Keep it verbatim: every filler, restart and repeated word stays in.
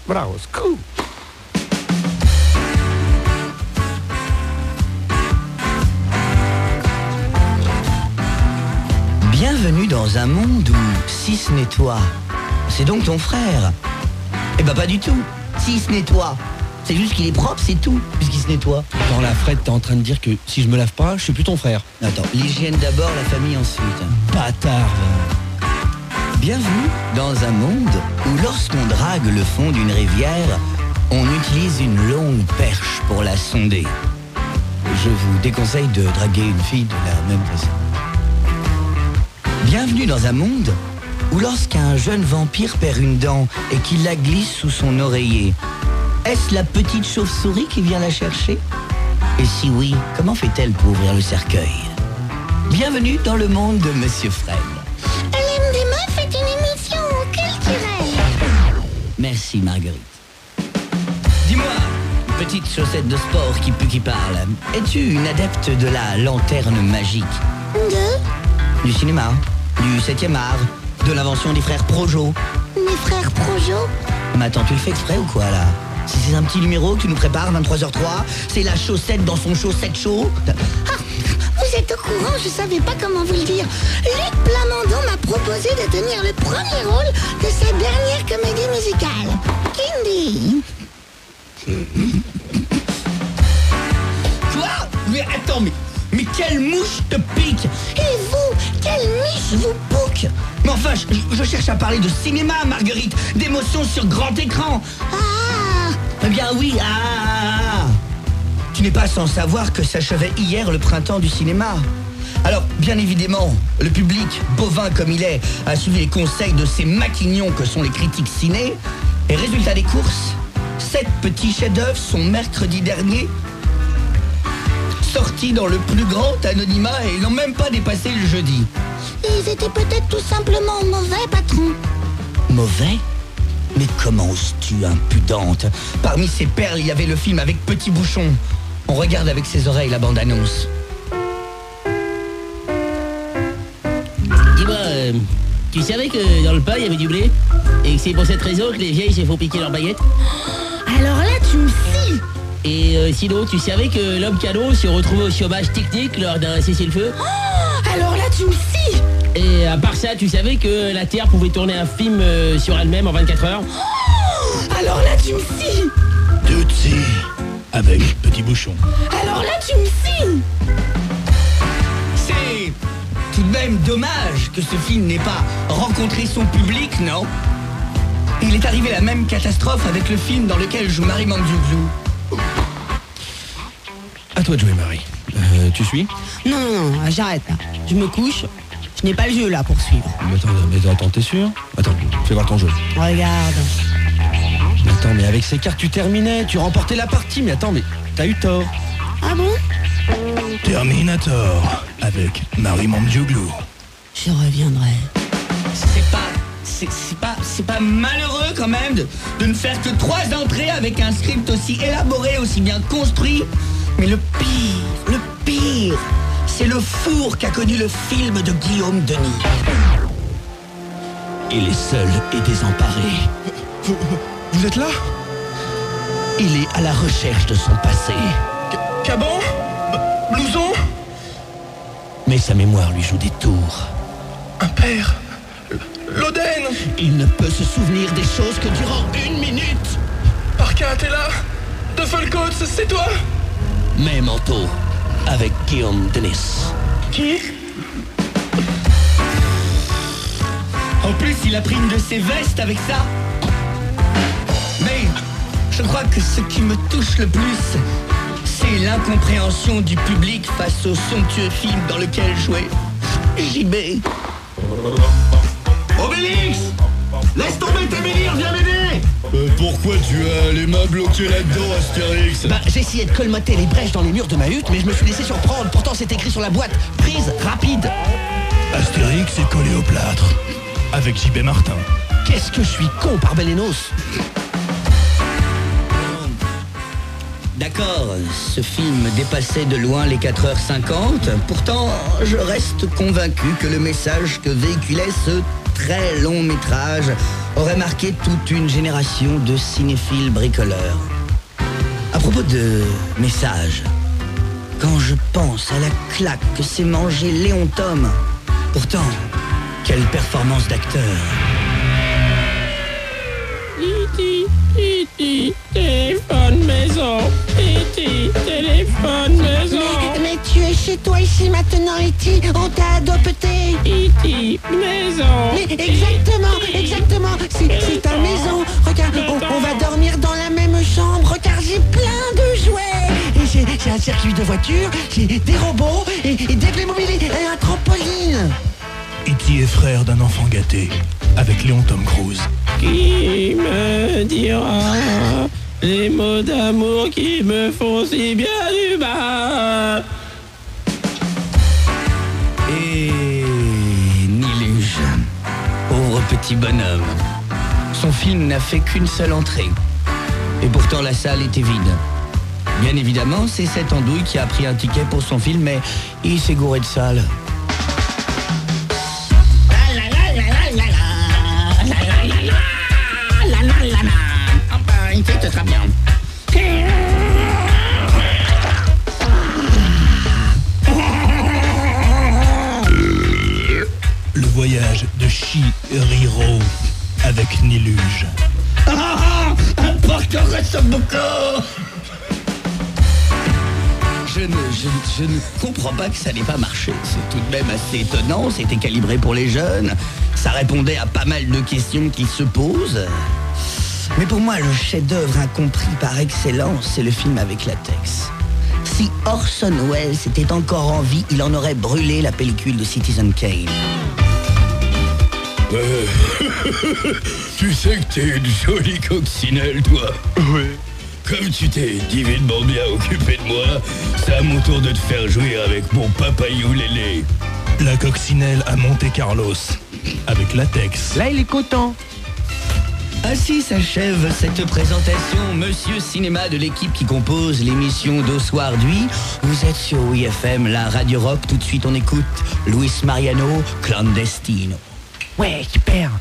Bravo, scoop. Bienvenue dans un monde où, si ce n'est toi, c'est donc ton frère. Eh ben pas du tout, si ce n'est toi. C'est juste qu'il est propre, c'est tout, puisqu'il se nettoie. Dans la Fred, t'es en train de dire que si je me lave pas, je suis plus ton frère. Attends, l'hygiène d'abord, la famille ensuite. Bâtard. Bienvenue dans un monde où lorsqu'on drague le fond d'une rivière, on utilise une longue perche pour la sonder. Je vous déconseille de draguer une fille de la même façon. Bienvenue dans un monde où lorsqu'un jeune vampire perd une dent et qu'il la glisse sous son oreiller, est-ce la petite chauve-souris qui vient la chercher? Et si oui, comment fait-elle pour ouvrir le cercueil? Bienvenue dans le monde de Monsieur Fred. L M des meufs est une émission culturelle. Merci Marguerite. Dis-moi, petite chaussette de sport qui pue qui parle, es-tu une adepte de la lanterne magique? De Du cinéma, du septième art, de l'invention des frères Projo? mes frères Projo. Mais attends, tu le fais exprès ou quoi là? Si c'est un petit numéro que tu nous prépares, vingt-trois heures trois, c'est la chaussette dans son chaussette chaud. Ah, vous êtes au courant, je savais pas comment vous le dire. Luc Plamondon m'a proposé de tenir le premier rôle de sa dernière comédie musicale, Kindy. Quoi? Mais attends, mais, mais quelle mouche te pique? Et vous, quelle miche vous pouque? Mais enfin, je, je cherche à parler de cinéma, Marguerite, d'émotions sur grand écran. Ah, Eh bien oui, ah, ah, ah. Tu n'es pas sans savoir que s'achevait hier le printemps du cinéma. Alors, bien évidemment, le public, bovin comme il est, a suivi les conseils de ces maquignons que sont les critiques ciné. Et résultat des courses, sept petits chefs-d'œuvre sont mercredi dernier sortis dans le plus grand anonymat et ils n'ont même pas dépassé le jeudi. ils étaient peut-être tout simplement mauvais, patron. Mauvais? Mais comment oses-tu, impudente? Parmi ces perles, il y avait le film avec Petit Bouchon. On regarde avec ses oreilles la bande-annonce. Dis-moi, euh, tu savais que dans le pain, il y avait du blé? Et que c'est pour cette raison que les vieilles se font piquer leurs baguettes? Alors là, tu me scies. Et euh, sinon, tu savais que l'homme canon se retrouvait au chômage technique lors d'un cessez-le-feu? Oh, alors là, tu me scies. Et à part ça, tu savais que la Terre pouvait tourner un film euh, sur elle-même en vingt-quatre heures? Oh, alors là, tu me scies. Tutsi, avec Petit Bouchon. Alors là, tu me scies. C'est tout de même dommage que ce film n'ait pas rencontré son public, non? Il est arrivé la même catastrophe avec le film dans lequel joue Marie Mandioglou. À toi de jouer, Marie. Euh, tu suis? Non, non, non, j'arrête là. Je me couche. Je n'ai pas le jeu là pour suivre. Mais attends, mais attends, t'es sûr? Attends, fais voir ton jeu. Regarde. Mais attends, mais avec ces cartes, tu terminais, tu remportais la partie. Mais attends, mais t'as eu tort. Ah bon? Terminator, avec Marie Mandioglou. Je reviendrai. C'est pas... C'est c'est pas... C'est pas malheureux quand même de, de ne faire que trois entrées avec un script aussi élaboré, aussi bien construit. Mais le pire, le pire, c'est le four qu'a connu le film de Guillaume Denis. Il est seul et désemparé. Vous, vous êtes là? Il est à la recherche de son passé. Caban? Blouson? Mais sa mémoire lui joue des tours. Un père? L'Oden? Il ne peut se souvenir des choses que durant une minute. Parka, t'es là? De Folcoat, c'est toi? Mais Manteau, avec Guillaume Denis. Qui? En plus, il a pris une de ses vestes avec ça. Mais je crois que ce qui me touche le plus, c'est l'incompréhension du public face au somptueux film dans lequel jouait J B. Obélix! Laisse tomber tes délires, viens m'aider! Euh, pourquoi tu as les mains bloquées là-dedans, Astérix? Bah, j'essayais de colmater les brèches dans les murs de ma hutte, mais je me suis laissé surprendre. Pourtant, c'est écrit sur la boîte. Prise rapide. Astérix est collé au plâtre, avec J B Martin. Qu'est-ce que je suis con, Parbelénos. D'accord, ce film dépassait de loin les quatre heures cinquante. Pourtant, je reste convaincu que le message que véhiculait ce très long métrage aurait marqué toute une génération de cinéphiles bricoleurs. À propos de messages, quand je pense à la claque que s'est mangé Léon Thom, pourtant, quelle performance d'acteur. Iti, iti, téléphone maison. Iti, téléphone maison. Mais, mais tu es chez toi ici maintenant, Iti. On t'a adopté. Iti, maison. Mais exactement, exactement. C'est c'est ta maison. Regarde, on, on va dormir dans la même chambre. Regarde, j'ai plein de jouets. Et j'ai j'ai un circuit de voitures, j'ai des robots et, et des Playmobil et un trampoline. Iti est frère d'un enfant gâté, avec Léon Tom Cruise. Qui me dira les mots d'amour qui me font si bien du mal? Et Niluge, pauvre petit bonhomme. Son film n'a fait qu'une seule entrée. Et pourtant la salle était vide. Bien évidemment, c'est cette andouille qui a pris un ticket pour son film, mais il s'est gouré de salle. Il fait très bien. Le voyage de Chihiro avec Niluge. Ah, Porto Rosso. Je ne, je, je ne comprends pas que ça n'ait pas marché. C'est tout de même assez étonnant, c'était calibré pour les jeunes. Ça répondait à pas mal de questions qui se posent. Mais pour moi, le chef-d'œuvre incompris par excellence, c'est le film avec latex. Si Orson Welles était encore en vie, il en aurait brûlé la pellicule de Citizen Kane. Euh, tu sais que t'es une jolie coccinelle, toi. Oui. Comme tu t'es divinement bien occupé de moi, c'est à mon tour de te faire jouir avec mon papayou lélé. La coccinelle à Monte Carlos, avec latex. Là, il est content. Ainsi s'achève cette présentation, Monsieur Cinéma de l'équipe qui compose l'émission d'Ossoir-Duy. Vous êtes sur W F M, la radio rock. Tout de suite, on écoute Luis Mariano, Clandestino. Ouais, super.